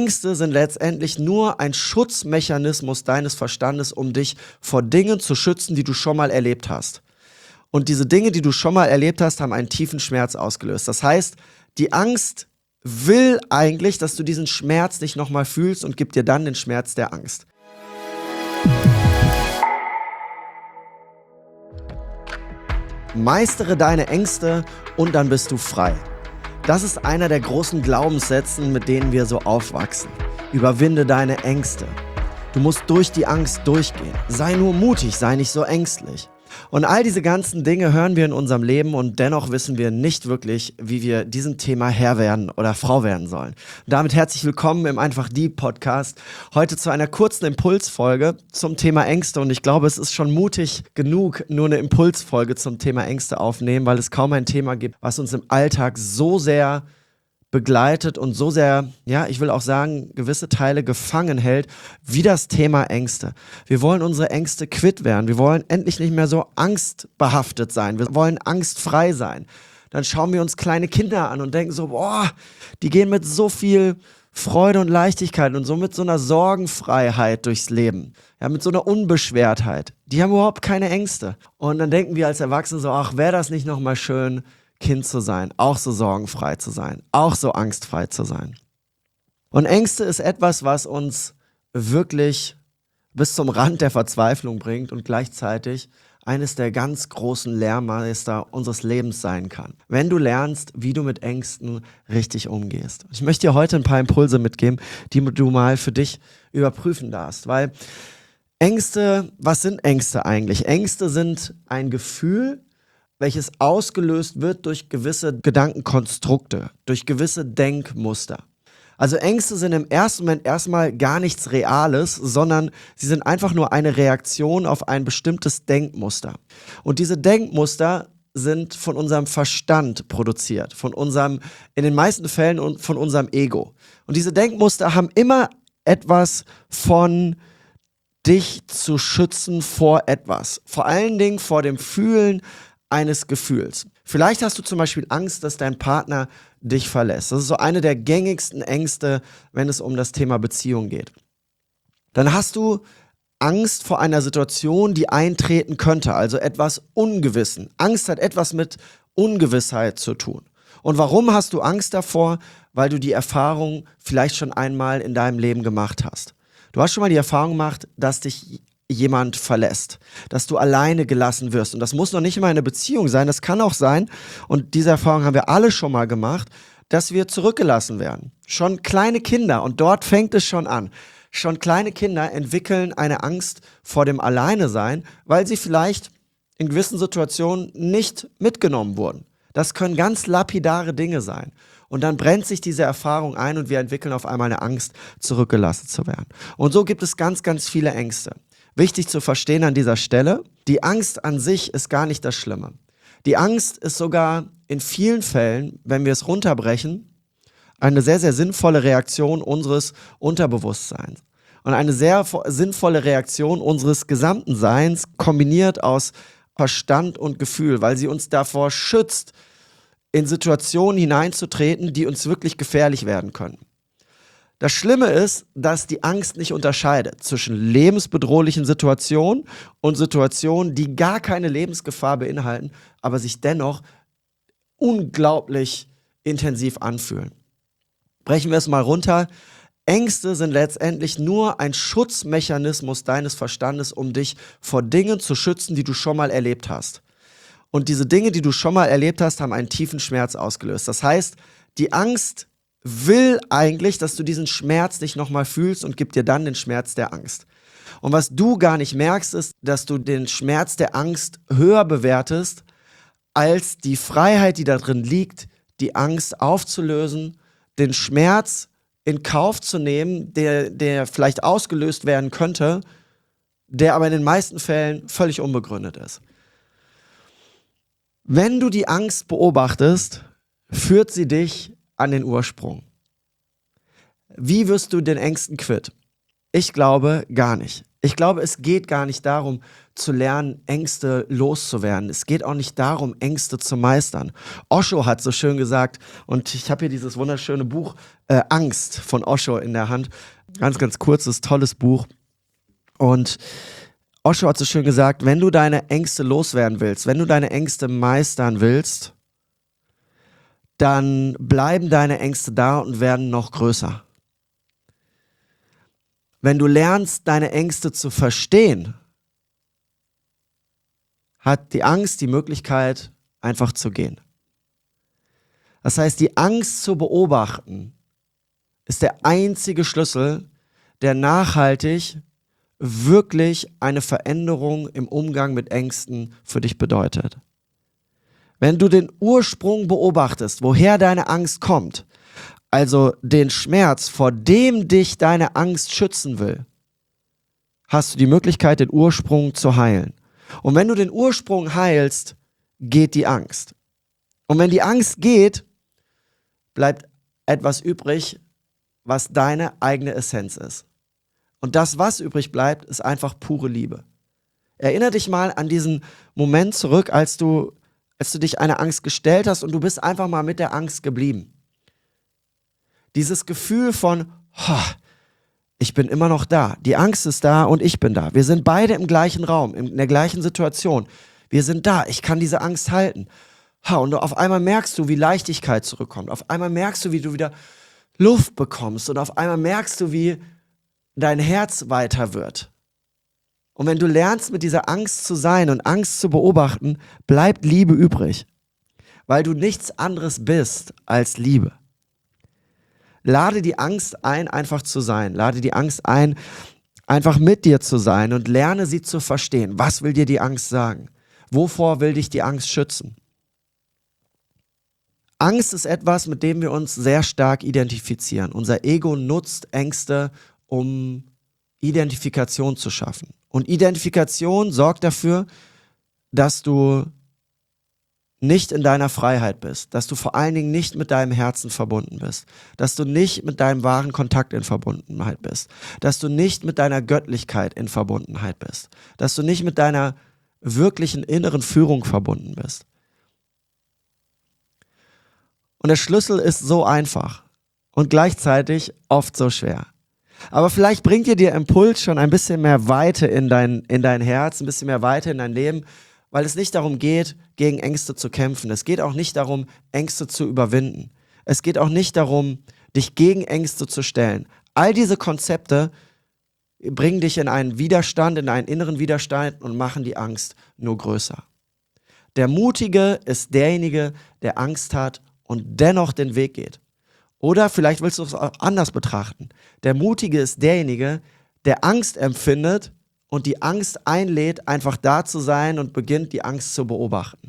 Ängste sind letztendlich nur ein Schutzmechanismus deines Verstandes, um dich vor Dingen zu schützen, die du schon mal erlebt hast. Und diese Dinge, die du schon mal erlebt hast, haben einen tiefen Schmerz ausgelöst. Das heißt, die Angst will eigentlich, dass du diesen Schmerz nicht nochmal fühlst und gibt dir dann den Schmerz der Angst. Meistere deine Ängste und dann bist du frei. Das ist einer der großen Glaubenssätze, mit denen wir so aufwachsen. Überwinde deine Ängste. Du musst durch die Angst durchgehen. Sei nur mutig, sei nicht so ängstlich. Und all diese ganzen Dinge hören wir in unserem Leben und dennoch wissen wir nicht wirklich, wie wir diesem Thema Herr werden oder Frau werden sollen. Und damit herzlich willkommen im Einfach Die Podcast. Heute zu einer kurzen Impulsfolge zum Thema Ängste. Und ich glaube, es ist schon mutig genug, nur eine Impulsfolge zum Thema Ängste aufnehmen, weil es kaum ein Thema gibt, was uns im Alltag so sehr begleitet und so sehr, ja, ich will auch sagen, gewisse Teile gefangen hält, wie das Thema Ängste. Wir wollen unsere Ängste quitt werden. Wir wollen endlich nicht mehr so angstbehaftet sein. Wir wollen angstfrei sein. Dann schauen wir uns kleine Kinder an und denken so, boah, die gehen mit so viel Freude und Leichtigkeit und so mit so einer Sorgenfreiheit durchs Leben. Ja, mit so einer Unbeschwertheit. Die haben überhaupt keine Ängste. Und dann denken wir als Erwachsene so, ach, wäre das nicht nochmal schön, Kind zu sein, auch so sorgenfrei zu sein, auch so angstfrei zu sein. Und Ängste ist etwas, was uns wirklich bis zum Rand der Verzweiflung bringt und gleichzeitig eines der ganz großen Lehrmeister unseres Lebens sein kann. Wenn du lernst, wie du mit Ängsten richtig umgehst. Ich möchte dir heute ein paar Impulse mitgeben, die du mal für dich überprüfen darfst, weil Ängste, was sind Ängste eigentlich? Ängste sind ein Gefühl, welches ausgelöst wird durch gewisse Gedankenkonstrukte, durch gewisse Denkmuster. Also Ängste sind im ersten Moment erstmal gar nichts Reales, sondern sie sind einfach nur eine Reaktion auf ein bestimmtes Denkmuster. Und diese Denkmuster sind von unserem Verstand produziert, in den meisten Fällen von unserem Ego. Und diese Denkmuster haben immer etwas von dich zu schützen vor etwas. Vor allen Dingen vor dem Fühlen eines Gefühls. Vielleicht hast du zum Beispiel Angst, dass dein Partner dich verlässt. Das ist so eine der gängigsten Ängste, wenn es um das Thema Beziehung geht. Dann hast du Angst vor einer Situation, die eintreten könnte, also etwas Ungewissen. Angst hat etwas mit Ungewissheit zu tun. Und warum hast du Angst davor? Weil du die Erfahrung vielleicht schon einmal in deinem Leben gemacht hast. Du hast schon mal die Erfahrung gemacht, dass dich jemand verlässt, dass du alleine gelassen wirst. Und das muss noch nicht immer eine Beziehung sein, das kann auch sein, und diese Erfahrung haben wir alle schon mal gemacht, dass wir zurückgelassen werden. Schon kleine Kinder, und dort fängt es schon an. Schon kleine Kinder entwickeln eine Angst vor dem Alleinesein, weil sie vielleicht in gewissen Situationen nicht mitgenommen wurden. Das können ganz lapidare Dinge sein. Und dann brennt sich diese Erfahrung ein und wir entwickeln auf einmal eine Angst, zurückgelassen zu werden. Und so gibt es ganz, ganz viele Ängste. Wichtig zu verstehen an dieser Stelle, die Angst an sich ist gar nicht das Schlimme. Die Angst ist sogar in vielen Fällen, wenn wir es runterbrechen, eine sehr, sehr sinnvolle Reaktion unseres Unterbewusstseins. Und eine sehr sinnvolle Reaktion unseres gesamten Seins, kombiniert aus Verstand und Gefühl, weil sie uns davor schützt, in Situationen hineinzutreten, die uns wirklich gefährlich werden können. Das Schlimme ist, dass die Angst nicht unterscheidet zwischen lebensbedrohlichen Situationen und Situationen, die gar keine Lebensgefahr beinhalten, aber sich dennoch unglaublich intensiv anfühlen. Brechen wir es mal runter. Ängste sind letztendlich nur ein Schutzmechanismus deines Verstandes, um dich vor Dingen zu schützen, die du schon mal erlebt hast. Und diese Dinge, die du schon mal erlebt hast, haben einen tiefen Schmerz ausgelöst. Das heißt, die Angst will eigentlich, dass du diesen Schmerz nicht nochmal fühlst und gibt dir dann den Schmerz der Angst. Und was du gar nicht merkst, ist, dass du den Schmerz der Angst höher bewertest, als die Freiheit, die da drin liegt, die Angst aufzulösen, den Schmerz in Kauf zu nehmen, der vielleicht ausgelöst werden könnte, der aber in den meisten Fällen völlig unbegründet ist. Wenn du die Angst beobachtest, führt sie dich an den Ursprung. Wie wirst du den Ängsten quitt? Ich glaube gar nicht. Ich glaube, es geht gar nicht darum, zu lernen, Ängste loszuwerden. Es geht auch nicht darum, Ängste zu meistern. Osho hat so schön gesagt, und ich habe hier dieses wunderschöne Buch Angst von Osho in der Hand. Ganz, ganz kurzes, tolles Buch. Und Osho hat so schön gesagt, wenn du deine Ängste loswerden willst, wenn du deine Ängste meistern willst, dann bleiben deine Ängste da und werden noch größer. Wenn du lernst, deine Ängste zu verstehen, hat die Angst die Möglichkeit, einfach zu gehen. Das heißt, die Angst zu beobachten, ist der einzige Schlüssel, der nachhaltig wirklich eine Veränderung im Umgang mit Ängsten für dich bedeutet. Wenn du den Ursprung beobachtest, woher deine Angst kommt, also den Schmerz, vor dem dich deine Angst schützen will, hast du die Möglichkeit, den Ursprung zu heilen. Und wenn du den Ursprung heilst, geht die Angst. Und wenn die Angst geht, bleibt etwas übrig, was deine eigene Essenz ist. Und das, was übrig bleibt, ist einfach pure Liebe. Erinnere dich mal an diesen Moment zurück, als du dich einer Angst gestellt hast und du bist einfach mal mit der Angst geblieben. Dieses Gefühl von, ich bin immer noch da. Die Angst ist da und ich bin da. Wir sind beide im gleichen Raum, in der gleichen Situation. Wir sind da. Ich kann diese Angst halten. Und auf einmal merkst du, wie Leichtigkeit zurückkommt. Auf einmal merkst du, wie du wieder Luft bekommst. Und auf einmal merkst du, wie dein Herz weiter wird. Und wenn du lernst, mit dieser Angst zu sein und Angst zu beobachten, bleibt Liebe übrig. Weil du nichts anderes bist als Liebe. Lade die Angst ein, einfach zu sein. Lade die Angst ein, einfach mit dir zu sein und lerne sie zu verstehen. Was will dir die Angst sagen? Wovor will dich die Angst schützen? Angst ist etwas, mit dem wir uns sehr stark identifizieren. Unser Ego nutzt Ängste, um Identifikation zu schaffen. Und Identifikation sorgt dafür, dass du nicht in deiner Freiheit bist, dass du vor allen Dingen nicht mit deinem Herzen verbunden bist, dass du nicht mit deinem wahren Kontakt in Verbundenheit bist, dass du nicht mit deiner Göttlichkeit in Verbundenheit bist, dass du nicht mit deiner wirklichen inneren Führung verbunden bist. Und der Schlüssel ist so einfach und gleichzeitig oft so schwer. Aber vielleicht bringt dir der Impuls schon ein bisschen mehr Weite in dein Herz, ein bisschen mehr Weite in dein Leben, weil es nicht darum geht, gegen Ängste zu kämpfen. Es geht auch nicht darum, Ängste zu überwinden. Es geht auch nicht darum, dich gegen Ängste zu stellen. All diese Konzepte bringen dich in einen Widerstand, in einen inneren Widerstand und machen die Angst nur größer. Der Mutige ist derjenige, der Angst hat und dennoch den Weg geht. Oder vielleicht willst du es auch anders betrachten. Der Mutige ist derjenige, der Angst empfindet und die Angst einlädt, einfach da zu sein und beginnt, die Angst zu beobachten.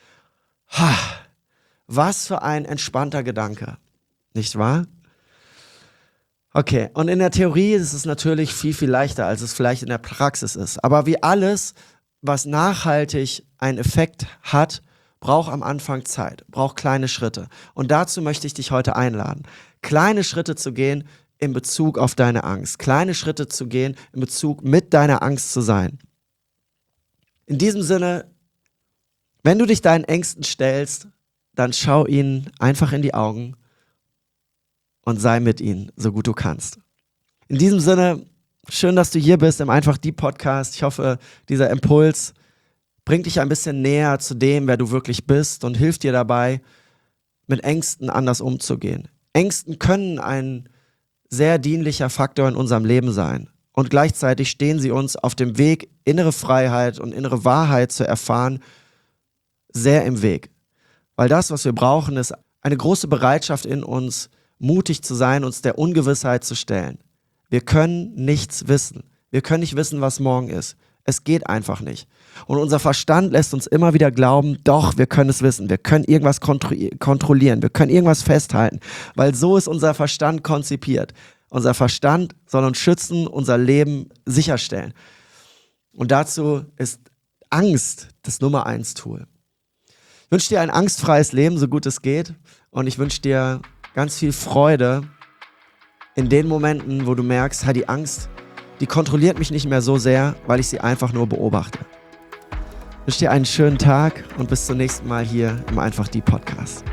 Was für ein entspannter Gedanke, nicht wahr? Okay, und in der Theorie ist es natürlich viel, viel leichter, als es vielleicht in der Praxis ist. Aber wie alles, was nachhaltig einen Effekt hat, braucht am Anfang Zeit, braucht kleine Schritte. Und dazu möchte ich dich heute einladen, kleine Schritte zu gehen in Bezug auf deine Angst, kleine Schritte zu gehen in Bezug mit deiner Angst zu sein. In diesem Sinne, wenn du dich deinen Ängsten stellst, dann schau ihnen einfach in die Augen und sei mit ihnen, so gut du kannst. In diesem Sinne, schön, dass du hier bist im Einfach Die Podcast. Ich hoffe, dieser Impuls bringt dich ein bisschen näher zu dem, wer du wirklich bist und hilft dir dabei, mit Ängsten anders umzugehen. Ängsten können ein sehr dienlicher Faktor in unserem Leben sein. Und gleichzeitig stehen sie uns auf dem Weg, innere Freiheit und innere Wahrheit zu erfahren, sehr im Weg. Weil das, was wir brauchen, ist eine große Bereitschaft in uns, mutig zu sein, uns der Ungewissheit zu stellen. Wir können nichts wissen. Wir können nicht wissen, was morgen ist. Es geht einfach nicht. Und unser Verstand lässt uns immer wieder glauben, doch, wir können es wissen. Wir können irgendwas kontrollieren. Wir können irgendwas festhalten. Weil so ist unser Verstand konzipiert. Unser Verstand soll uns schützen, unser Leben sicherstellen. Und dazu ist Angst das Nummer 1 Tool. Ich wünsche dir ein angstfreies Leben, so gut es geht. Und ich wünsche dir ganz viel Freude in den Momenten, wo du merkst, die Angst die kontrolliert mich nicht mehr so sehr, weil ich sie einfach nur beobachte. Ich wünsche dir einen schönen Tag und bis zum nächsten Mal hier im Einfach die Podcast.